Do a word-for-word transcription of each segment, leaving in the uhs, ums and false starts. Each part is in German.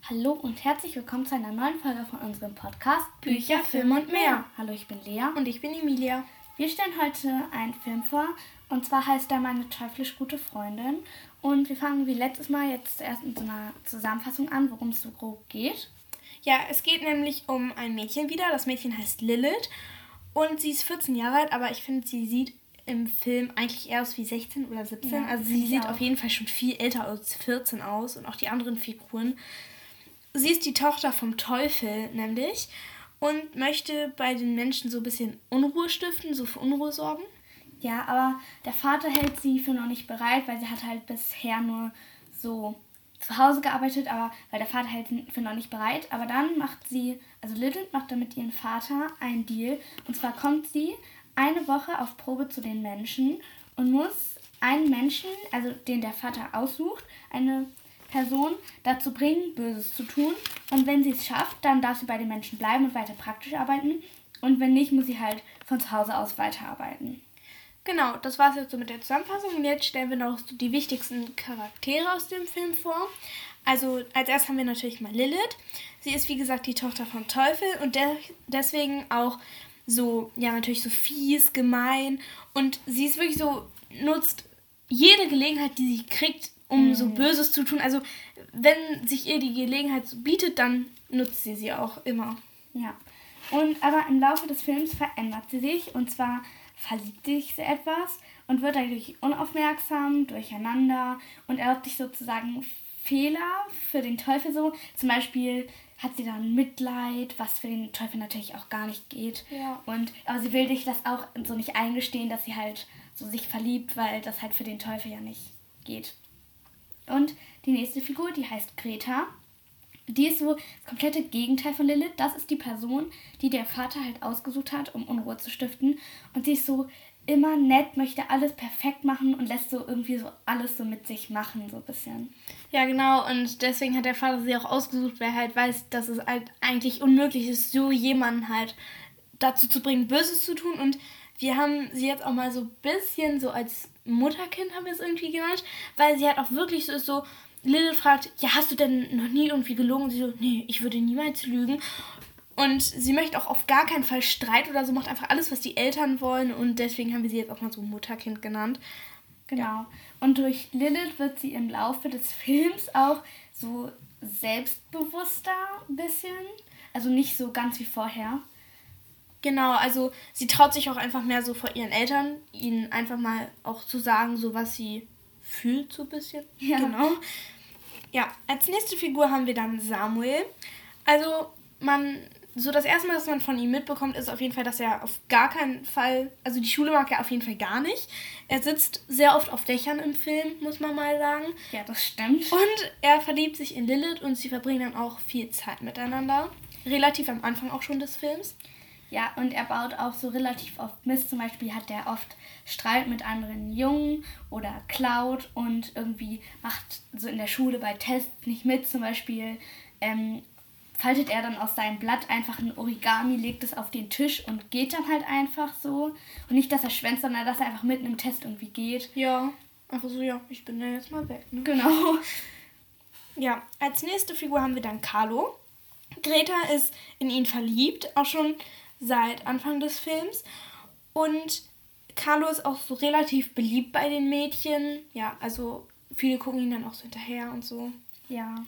Hallo und herzlich willkommen zu einer neuen Folge von unserem Podcast Bücher, Film und mehr. Hallo, ich bin Lea. Und ich bin Emilia. Wir stellen heute einen Film vor und zwar heißt er Meine teuflisch gute Freundin. Und wir fangen wie letztes Mal jetzt erst mit so einer Zusammenfassung an, worum es so grob geht. Ja, es geht nämlich um ein Mädchen wieder. Das Mädchen heißt Lilith und sie ist vierzehn Jahre alt, aber ich finde, sie sieht im Film eigentlich eher aus wie sechzehn oder siebzehn. Ja, also sie sieht auch. auf jeden Fall schon viel älter als vierzehn aus und auch die anderen Figuren. Sie ist die Tochter vom Teufel nämlich und möchte bei den Menschen so ein bisschen Unruhe stiften, so für Unruhe sorgen. Ja, aber der Vater hält sie für noch nicht bereit, weil sie hat halt bisher nur so zu Hause gearbeitet, aber weil der Vater hält sie für noch nicht bereit. Aber dann macht sie, also Lilith macht dann mit ihrem Vater einen Deal. Und zwar kommt sie eine Woche auf Probe zu den Menschen und muss einen Menschen, also den der Vater aussucht, eine Person dazu bringen, Böses zu tun. Und wenn sie es schafft, dann darf sie bei den Menschen bleiben und weiter praktisch arbeiten. Und wenn nicht, muss sie halt von zu Hause aus weiterarbeiten. Genau, das war es jetzt so mit der Zusammenfassung. Und jetzt stellen wir noch so die wichtigsten Charaktere aus dem Film vor. Also als erstes haben wir natürlich mal Lilith. Sie ist wie gesagt die Tochter vom Teufel und de- deswegen auch so, ja natürlich so fies, gemein. Und sie ist wirklich so, nutzt jede Gelegenheit, die sie kriegt, um mhm. so Böses zu tun. Also wenn sich ihr die Gelegenheit so bietet, dann nutzt sie sie auch immer. Ja, und aber im Laufe des Films verändert sie sich und zwar verliebt sich sie etwas und wird dadurch unaufmerksam, durcheinander und erlaubt sich sozusagen Fehler für den Teufel so. Zum Beispiel hat sie dann Mitleid, was für den Teufel natürlich auch gar nicht geht. Ja. Und, aber sie will sich das auch so nicht eingestehen, dass sie halt so sich verliebt, weil das halt für den Teufel ja nicht geht. Und die nächste Figur, die heißt Greta. Die ist so das komplette Gegenteil von Lilith. Das ist die Person, die der Vater halt ausgesucht hat, um Unruhe zu stiften. Und sie ist so immer nett, möchte alles perfekt machen und lässt so irgendwie so alles so mit sich machen, so ein bisschen. Ja, genau. Und deswegen hat der Vater sie auch ausgesucht, weil er halt weiß, dass es halt eigentlich unmöglich ist, so jemanden halt dazu zu bringen, Böses zu tun. Und wir haben sie jetzt auch mal so ein bisschen so als Mutterkind, haben wir es irgendwie genannt, weil sie halt auch wirklich so ist, so Lilith fragt, ja, hast du denn noch nie irgendwie gelogen? Und sie so, nee, ich würde niemals lügen. Und sie möchte auch auf gar keinen Fall Streit oder so, macht einfach alles, was die Eltern wollen. Und deswegen haben wir sie jetzt auch mal so Mutterkind genannt. Genau. Ja. Und durch Lilith wird sie im Laufe des Films auch so selbstbewusster ein bisschen. Also nicht so ganz wie vorher. Genau, also sie traut sich auch einfach mehr so vor ihren Eltern, ihnen einfach mal auch zu sagen, so was sie fühlt so ein bisschen. Ja. Genau. Ja, als nächste Figur haben wir dann Samuel. Also man, so das erste Mal, was man von ihm mitbekommt, ist auf jeden Fall, dass er auf gar keinen Fall, also die Schule mag er auf jeden Fall gar nicht. Er sitzt sehr oft auf Dächern im Film, muss man mal sagen. Ja, das stimmt. Und er verliebt sich in Lilith und sie verbringen dann auch viel Zeit miteinander. Relativ am Anfang auch schon des Films. Ja, und er baut auch so relativ oft Mist. Zum Beispiel hat er oft Streit mit anderen Jungen oder klaut und irgendwie macht so in der Schule bei Tests nicht mit. Zum Beispiel ähm, faltet er dann aus seinem Blatt einfach ein Origami, legt es auf den Tisch und geht dann halt einfach so. Und nicht, dass er schwänzt, sondern dass er einfach mitten im Test irgendwie geht. Ja, einfach so, ja, ich bin da jetzt mal weg. Ne? Genau. Ja, als nächste Figur haben wir dann Carlo. Greta ist in ihn verliebt, auch schon seit Anfang des Films. Und Carlo ist auch so relativ beliebt bei den Mädchen. Ja, also viele gucken ihn dann auch so hinterher und so. Ja.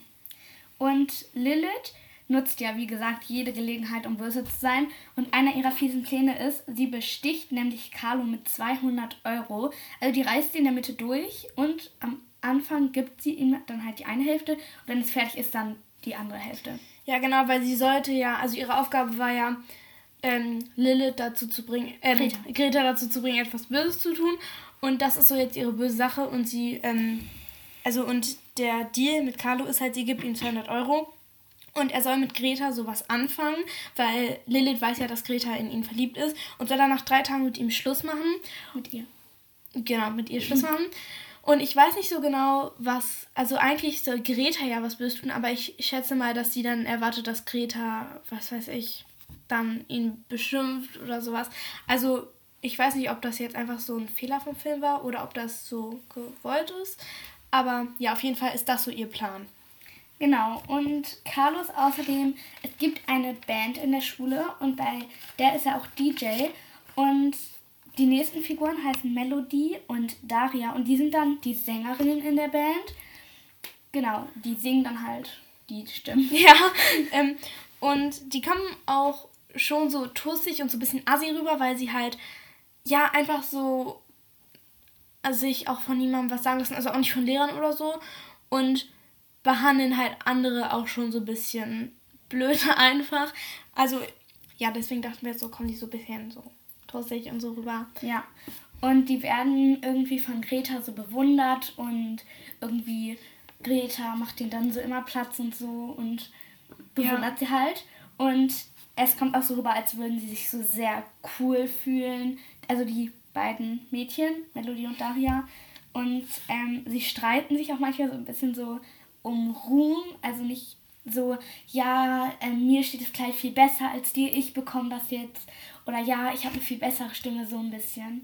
Und Lilith nutzt ja, wie gesagt, jede Gelegenheit, um böse zu sein. Und einer ihrer fiesen Pläne ist, sie besticht nämlich Carlo mit zweihundert Euro. Also die reißt sie in der Mitte durch und am Anfang gibt sie ihm dann halt die eine Hälfte. Und wenn es fertig ist, dann die andere Hälfte. Ja, genau, weil sie sollte ja, also ihre Aufgabe war ja, ähm, Lilith dazu zu bringen, äh, Greta. Greta dazu zu bringen, etwas Böses zu tun. Und das ist so jetzt ihre böse Sache. Und sie, ähm, also und der Deal mit Carlo ist halt, sie gibt ihm zweihundert Euro. Und er soll mit Greta sowas anfangen, weil Lilith weiß ja, dass Greta in ihn verliebt ist. Und soll dann nach drei Tagen mit ihm Schluss machen. Mit ihr. Genau, mit ihr Schluss machen. Und ich weiß nicht so genau, was, also eigentlich soll Greta ja was Böses tun, aber ich schätze mal, dass sie dann erwartet, dass Greta, was weiß ich, dann ihn beschimpft oder sowas. Also ich weiß nicht, ob das jetzt einfach so ein Fehler vom Film war oder ob das so gewollt ist. Aber ja, auf jeden Fall ist das so ihr Plan. Genau, und Carlos außerdem, es gibt eine Band in der Schule und bei der ist er auch D J und die nächsten Figuren heißen Melody und Daria und die sind dann die Sängerinnen in der Band. Genau, die singen dann halt die Stimmen. Ja, ähm, und die kommen auch schon so tussig und so ein bisschen assi rüber, weil sie halt, ja, einfach so also sich auch von niemandem was sagen lassen, also auch nicht von Lehrern oder so und behandeln halt andere auch schon so ein bisschen blöd einfach. Also, ja, deswegen dachten wir jetzt so, kommen die so ein bisschen so tussig und so rüber. Ja, und die werden irgendwie von Greta so bewundert und irgendwie Greta macht denen dann so immer Platz und so und bewundert ja. sie halt. Und es kommt auch so rüber, als würden sie sich so sehr cool fühlen. Also die beiden Mädchen, Melody und Daria. Und ähm, sie streiten sich auch manchmal so ein bisschen so um Ruhm. Also nicht so, ja, äh, mir steht das Kleid viel besser als dir, ich bekomme das jetzt. Oder ja, ich habe eine viel bessere Stimme, so ein bisschen.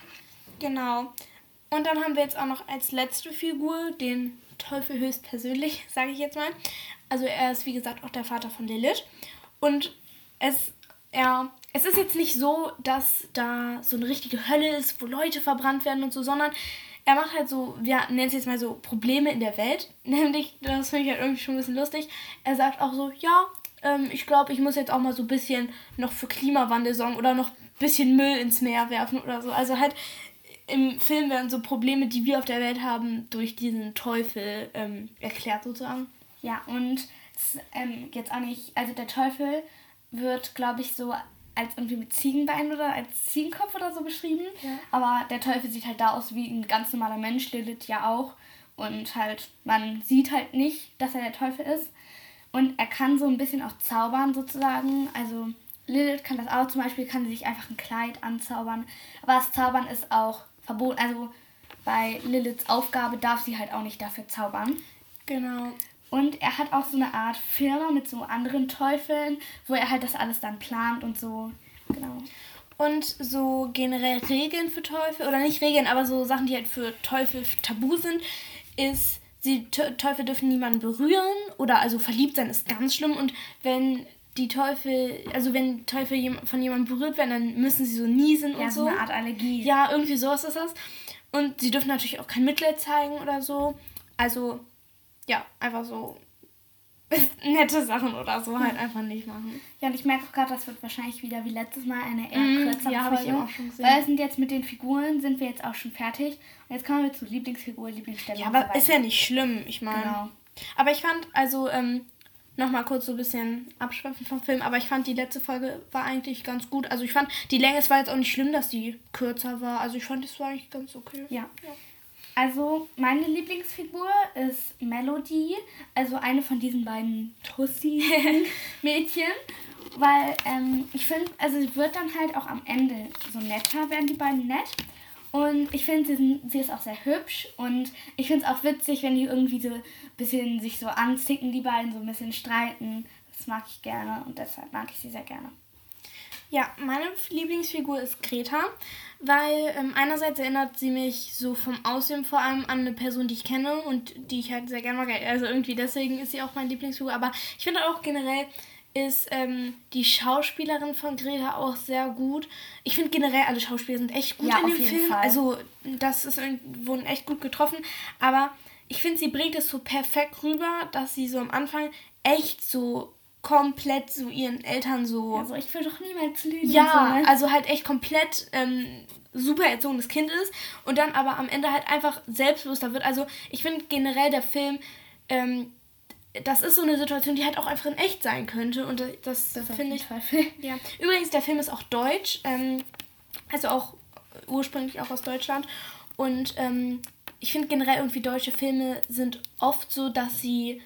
Genau. Und dann haben wir jetzt auch noch als letzte Figur den Teufel höchstpersönlich, sage ich jetzt mal. Also er ist, wie gesagt, auch der Vater von Lilith. Und es, ja, es ist jetzt nicht so, dass da so eine richtige Hölle ist, wo Leute verbrannt werden und so, sondern er macht halt so, wir nennen es jetzt mal so Probleme in der Welt. Nämlich, das finde ich halt irgendwie schon ein bisschen lustig. Er sagt auch so, ja, ähm, ich glaube, ich muss jetzt auch mal so ein bisschen noch für Klimawandel sorgen oder noch ein bisschen Müll ins Meer werfen oder so. Also halt im Film werden so Probleme, die wir auf der Welt haben, durch diesen Teufel ähm, erklärt sozusagen. Ja, und es, ähm, jetzt auch nicht, also der Teufel wird, glaube ich, so als irgendwie mit Ziegenbein oder als Ziegenkopf oder so beschrieben. Ja. Aber der Teufel sieht halt da aus wie ein ganz normaler Mensch, Lilith ja auch. Und halt, man sieht halt nicht, dass er der Teufel ist. Und er kann so ein bisschen auch zaubern sozusagen. Also Lilith kann das auch, zum Beispiel kann sie sich einfach ein Kleid anzaubern. Aber das Zaubern ist auch verboten. Also bei Liliths Aufgabe darf sie halt auch nicht dafür zaubern. Genau. Und er hat auch so eine Art Firma mit so anderen Teufeln, wo er halt das alles dann plant und so. Genau. Und so generell Regeln für Teufel, oder nicht Regeln, aber so Sachen, die halt für Teufel tabu sind, ist, die Teufel dürfen niemanden berühren oder also verliebt sein ist ganz schlimm. Und wenn die Teufel, also wenn Teufel von jemandem berührt werden, dann müssen sie so niesen ja, und so. Ja, so eine Art Allergie. Ja, irgendwie sowas ist das. Und sie dürfen natürlich auch kein Mitleid zeigen oder so. Also ja, einfach so nette Sachen oder so halt einfach nicht machen. Ja, und ich merke auch gerade, das wird wahrscheinlich wieder wie letztes Mal eine eher mm, kürzere ja, Folge. habe ich eben auch schon gesehen. Weil wir sind jetzt mit den Figuren, sind wir jetzt auch schon fertig. Und jetzt kommen wir zu Lieblingsfigur, Lieblingsstelle. Ja, aber so ist ja nicht schlimm, ich meine. Genau. Aber ich fand, also, ähm, nochmal kurz so ein bisschen abschweifen vom Film, aber ich fand, die letzte Folge war eigentlich ganz gut. Also ich fand, die Länge, es war jetzt auch nicht schlimm, dass die kürzer war. Also ich fand, es war eigentlich ganz okay. Ja. ja. Also, meine Lieblingsfigur ist Melody, also eine von diesen beiden Tussi-Mädchen, weil ähm, ich finde, also sie wird dann halt auch am Ende so netter, werden die beiden nett. Und ich finde, sie, sie ist auch sehr hübsch und ich finde es auch witzig, wenn die irgendwie so ein bisschen sich so anzicken, die beiden, so ein bisschen streiten. Das mag ich gerne und deshalb mag ich sie sehr gerne. Ja, meine Lieblingsfigur ist Greta, weil ähm, einerseits erinnert sie mich so vom Aussehen vor allem an eine Person, die ich kenne und die ich halt sehr gerne mag. Also irgendwie deswegen ist sie auch meine Lieblingsfigur. Aber ich finde auch generell ist ähm, die Schauspielerin von Greta auch sehr gut. Ich finde generell alle Schauspieler sind echt gut ja, in dem auf jeden Film. Fall. Also das ist wurden echt gut getroffen. Aber ich finde, sie bringt es so perfekt rüber, dass sie so am Anfang echt so komplett so ihren Eltern so... Also ich will doch niemals lügen. Ja, so, ne? also halt echt komplett ähm, super erzogenes Kind ist und dann aber am Ende halt einfach selbstbewusster wird. Also ich finde generell der Film, ähm, das ist so eine Situation, die halt auch einfach in echt sein könnte und das, das finde ich... Ja. Übrigens, der Film ist auch deutsch, ähm, also auch ursprünglich auch aus Deutschland und ähm, ich finde generell irgendwie deutsche Filme sind oft so, dass sie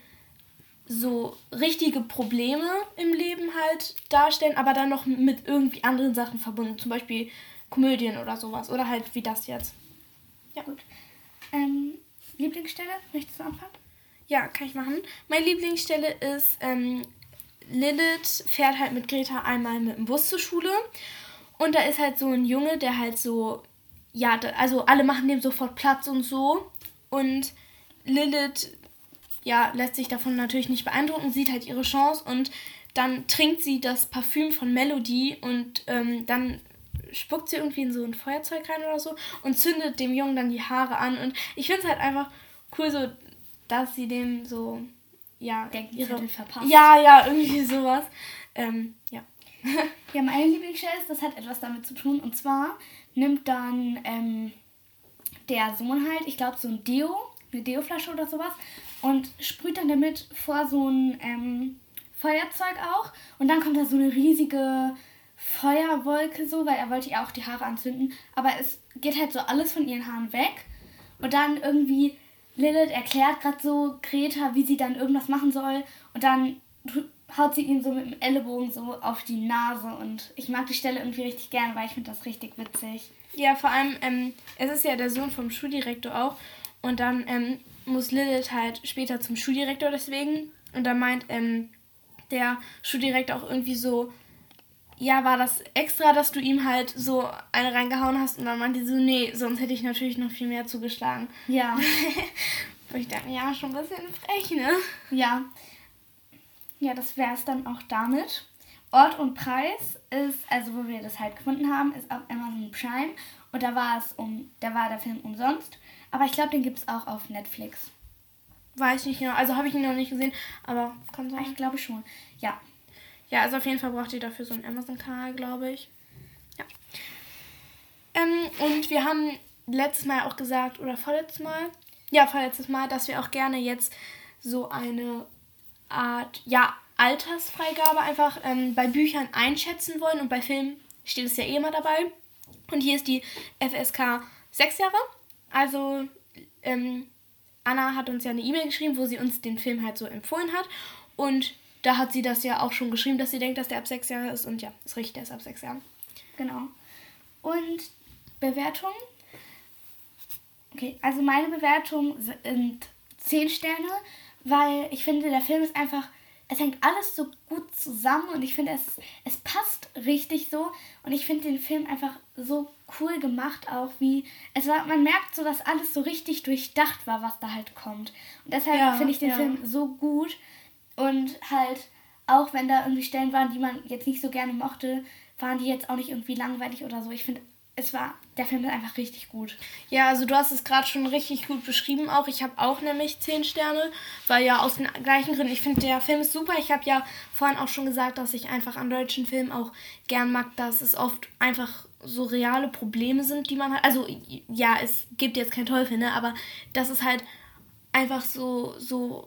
so richtige Probleme im Leben halt darstellen, aber dann noch mit irgendwie anderen Sachen verbunden, zum Beispiel Komödien oder sowas oder halt wie das jetzt. Ja, gut. Ähm, Lieblingsstelle, möchtest du anfangen? Ja, kann ich machen. Meine Lieblingsstelle ist, ähm, Lilith fährt halt mit Greta einmal mit dem Bus zur Schule und da ist halt so ein Junge, der halt so, ja, also alle machen dem sofort Platz und so und Lilith ja, lässt sich davon natürlich nicht beeindrucken, sieht halt ihre Chance und dann trinkt sie das Parfüm von Melody und ähm, dann spuckt sie irgendwie in so ein Feuerzeug rein oder so und zündet dem Jungen dann die Haare an. Und ich finde es halt einfach cool, so, dass sie dem so, ja, Denken, ihre... Zettel verpasst. Ja, ja, irgendwie sowas. Ähm, ja. Ja, meine Lieblingsstelle ist, das hat etwas damit zu tun. Und zwar nimmt dann ähm, der Sohn halt, ich glaube, so ein Deo, eine Deo-Flasche oder sowas und sprüht dann damit vor so ein ähm, Feuerzeug auch. Und dann kommt da so eine riesige Feuerwolke so, weil er wollte ihr auch die Haare anzünden. Aber es geht halt so alles von ihren Haaren weg. Und dann irgendwie, Lilith erklärt gerade so Greta, wie sie dann irgendwas machen soll. Und dann haut sie ihn so mit dem Ellenbogen so auf die Nase. Und ich mag die Stelle irgendwie richtig gerne, weil ich finde das richtig witzig. Ja, vor allem, ähm, es ist ja der Sohn vom Schuldirektor auch. Und dann ähm, muss Lilith halt später zum Schuldirektor deswegen. Und dann meint ähm, der Schuldirektor auch irgendwie so, ja, war das extra, dass du ihm halt so eine reingehauen hast? Und dann meinte sie so, nee, sonst hätte ich natürlich noch viel mehr zugeschlagen. Ja. Wo ich dachte, ja, schon ein bisschen frech, ne? Ja. Ja, das wäre es dann auch damit. Ort und Preis ist, also wo wir das halt gefunden haben, ist auf Amazon Prime. Und da war es um, da war der Film umsonst. Aber ich glaube, den gibt es auch auf Netflix. Weiß nicht genau, also habe ich ihn noch nicht gesehen, aber kann sein. Ich glaube schon, ja. Ja, also auf jeden Fall braucht ihr dafür so einen Amazon-Kanal, glaube ich. Ja. Ähm, und wir haben letztes Mal auch gesagt, oder vorletztes Mal, ja, vorletztes Mal, dass wir auch gerne jetzt so eine Art, ja, Altersfreigabe einfach ähm, bei Büchern einschätzen wollen. Und bei Filmen steht es ja eh immer dabei. Und hier ist die F S K sechs Jahre. Also, ähm, Anna hat uns ja eine E-Mail geschrieben, wo sie uns den Film halt so empfohlen hat. Und da hat sie das ja auch schon geschrieben, dass sie denkt, dass der ab sechs Jahre ist. Und ja, ist richtig, der ist ab sechs Jahren. Genau. Und Bewertung? Okay, also meine Bewertung sind zehn Sterne, weil ich finde, der Film ist einfach, es hängt alles so gut zusammen und ich finde, es, es passt richtig so. Und ich finde den Film einfach so cool gemacht auch, wie, es war, man merkt so, dass alles so richtig durchdacht war, was da halt kommt. Und deshalb Ja, finde ich den ja. Film so gut. Und halt, auch wenn da irgendwie Stellen waren, die man jetzt nicht so gerne mochte, waren die jetzt auch nicht irgendwie langweilig oder so. Ich finde, es war, der Film ist einfach richtig gut. Ja, also du hast es gerade schon richtig gut beschrieben auch. Ich habe auch nämlich zehn Sterne, weil ja aus den gleichen Gründen, ich finde, der Film ist super. Ich habe ja vorhin auch schon gesagt, dass ich einfach an deutschen Filmen auch gern mag, dass es oft einfach so reale Probleme sind, die man hat. Also ja, es gibt jetzt keinen Teufel, ne, aber das ist halt einfach so, so,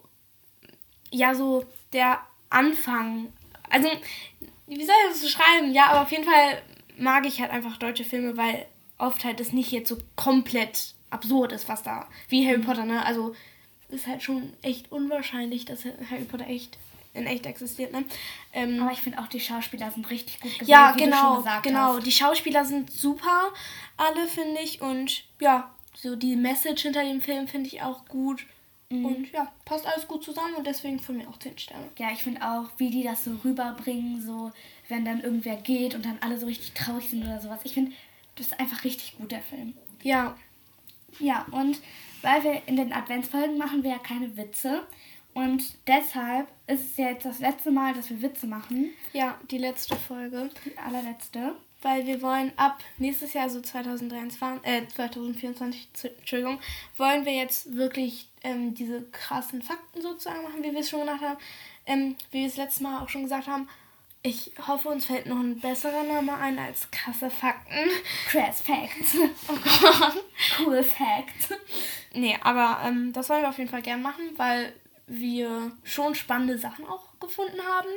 ja, so der Anfang. Also, wie soll ich das beschreiben? Ja, aber auf jeden Fall mag ich halt einfach deutsche Filme, weil oft halt das nicht jetzt so komplett absurd ist, was da, wie Harry Potter, ne? Also ist halt schon echt unwahrscheinlich, dass Harry Potter echt in echt existiert, ne? Ähm, Aber ich finde auch, die Schauspieler sind richtig gut gewählt, ja, wie du schon genau, gesagt genau. hast. Die Schauspieler sind super, alle, finde ich. Und ja, so die Message hinter dem Film finde ich auch gut. Mhm. Und ja, passt alles gut zusammen und deswegen von mir auch zehn Sterne. Ja, ich finde auch, wie die das so rüberbringen, so wenn dann irgendwer geht und dann alle so richtig traurig sind oder sowas. Ich finde, das ist einfach richtig gut, der Film. Ja. Ja, und weil wir in den Adventsfolgen machen wir ja keine Witze. Und deshalb ist es ja jetzt das letzte Mal, dass wir Witze machen. Ja, die letzte Folge. Die allerletzte. Weil wir wollen ab nächstes Jahr, so zwanzig dreiundzwanzig, äh, zwanzig vierundzwanzig, Entschuldigung, wollen wir jetzt wirklich ähm, diese krassen Fakten sozusagen machen, wie wir es schon gemacht haben. Ähm, wie wir es letztes Mal auch schon gesagt haben. Ich hoffe, uns fällt noch ein besserer Name ein als krasse Fakten. Crass Facts. Oh Gott. Cool Facts. Nee, aber ähm, das wollen wir auf jeden Fall gern machen, weil wir schon spannende Sachen auch gefunden haben.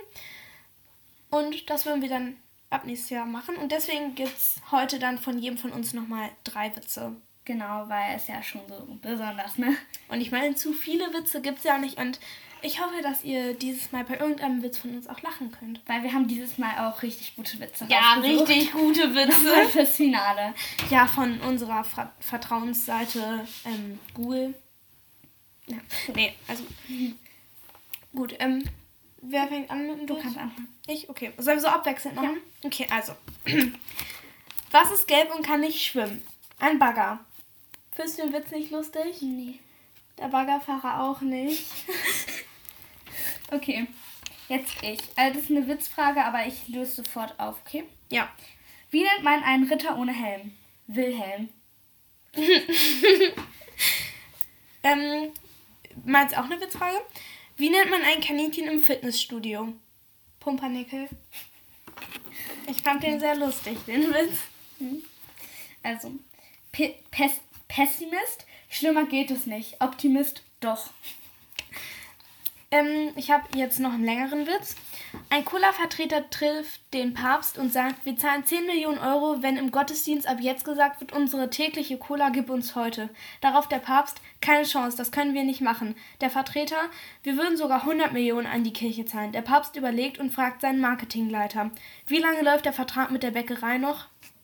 Und das wollen wir dann ab nächstes Jahr machen. Und deswegen gibt es heute dann von jedem von uns nochmal drei Witze. Genau, weil es ja schon so besonders, ne? Und ich meine, zu viele Witze gibt es ja nicht. Und ich hoffe, dass ihr dieses Mal bei irgendeinem Witz von uns auch lachen könnt. Weil wir haben dieses Mal auch richtig gute Witze Ja, rausgesucht. richtig gute Witze. Nochmal fürs Finale. Ja, von unserer Ver- Vertrauensseite ähm, Google. Ja, nee, also gut, ähm, wer fängt an mit dem Du Witz? kannst anfangen. Ich? Okay. Sollen wir so abwechselnd machen? Ja. Okay, also. Was ist gelb und kann nicht schwimmen? Ein Bagger. Findest du den Witz nicht lustig? Nee. Der Baggerfahrer auch nicht. Okay, jetzt ich. Also das ist eine Witzfrage, aber ich löse sofort auf, okay? Ja. Wie nennt man einen Ritter ohne Helm? Wilhelm. ähm, meinst du auch eine Witzfrage? Wie nennt man ein Kaninchen im Fitnessstudio? Pumpernickel. Ich fand den sehr lustig, den Witz. Also, Pe- Pes- Pessimist, schlimmer geht es nicht. Optimist, doch. Ähm, ich habe jetzt noch einen längeren Witz. Ein Cola-Vertreter trifft den Papst und sagt, wir zahlen zehn Millionen Euro, wenn im Gottesdienst ab jetzt gesagt wird, unsere tägliche Cola gib uns heute. Darauf der Papst, keine Chance, das können wir nicht machen. Der Vertreter, wir würden sogar hundert Millionen an die Kirche zahlen. Der Papst überlegt und fragt seinen Marketingleiter, wie lange läuft der Vertrag mit der Bäckerei noch?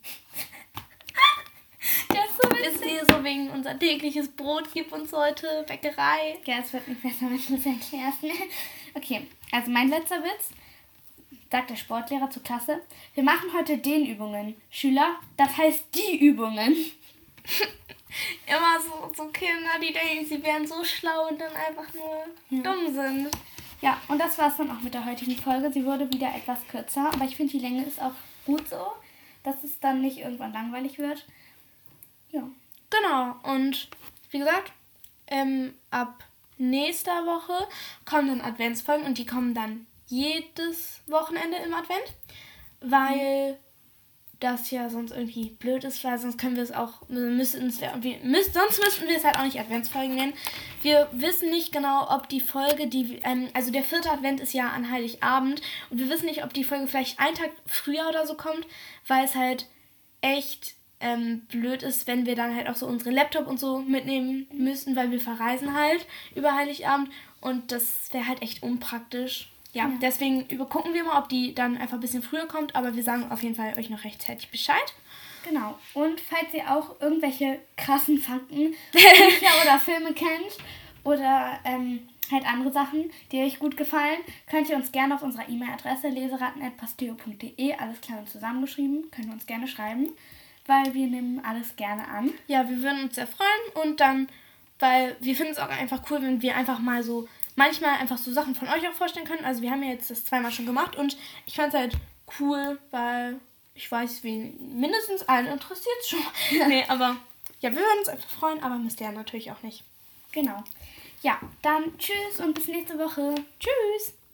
Der ist so Ist sie so wegen unser tägliches Brot, gib uns heute Bäckerei. Ja, es wird nicht besser, wenn du es erklärst. Okay, also mein letzter Witz, sagt der Sportlehrer zur Klasse. Wir machen heute Dehnübungen. Schüler, das heißt die Übungen. Immer so, so Kinder, die denken, sie wären so schlau und dann einfach nur ja. dumm sind. Ja, und das war's dann auch mit der heutigen Folge. Sie wurde wieder etwas kürzer, aber ich finde, die Länge ist auch gut so, dass es dann nicht irgendwann langweilig wird. Ja. Genau, und wie gesagt, ähm, ab nächster Woche kommen dann Adventsfolgen und die kommen dann jedes Wochenende im Advent, weil mhm. das ja sonst irgendwie blöd ist, weil sonst können wir es auch, müssen es irgendwie, müssen, sonst müssten wir es halt auch nicht Adventsfolgen nennen. Wir wissen nicht genau, ob die Folge, die, ähm, also der vierte Advent ist ja an Heiligabend und wir wissen nicht, ob die Folge vielleicht einen Tag früher oder so kommt, weil es halt echt ähm, blöd ist, wenn wir dann halt auch so unsere Laptop und so mitnehmen müssen, weil wir verreisen halt über Heiligabend und das wäre halt echt unpraktisch. Ja, ja, deswegen über, gucken wir mal, ob die dann einfach ein bisschen früher kommt, aber wir sagen auf jeden Fall euch noch rechtzeitig Bescheid. Genau. Und falls ihr auch irgendwelche krassen Fakten, Bücher oder Filme kennt oder ähm, halt andere Sachen, die euch gut gefallen, könnt ihr uns gerne auf unserer E-Mail-Adresse leseratten at posteo punkt de, alles klar und zusammengeschrieben, könnt ihr uns gerne schreiben, weil wir nehmen alles gerne an. Ja, wir würden uns sehr freuen und dann, weil wir finden es auch einfach cool, wenn wir einfach mal so manchmal einfach so Sachen von euch auch vorstellen können. Also wir haben ja jetzt das zweimal schon gemacht und ich fand es halt cool, weil ich weiß, wen mindestens einen interessiert es schon. Ja. Nee, aber ja, wir würden uns einfach freuen, aber müsst ihr ja natürlich auch nicht. Genau. Ja, dann tschüss und bis nächste Woche. Tschüss.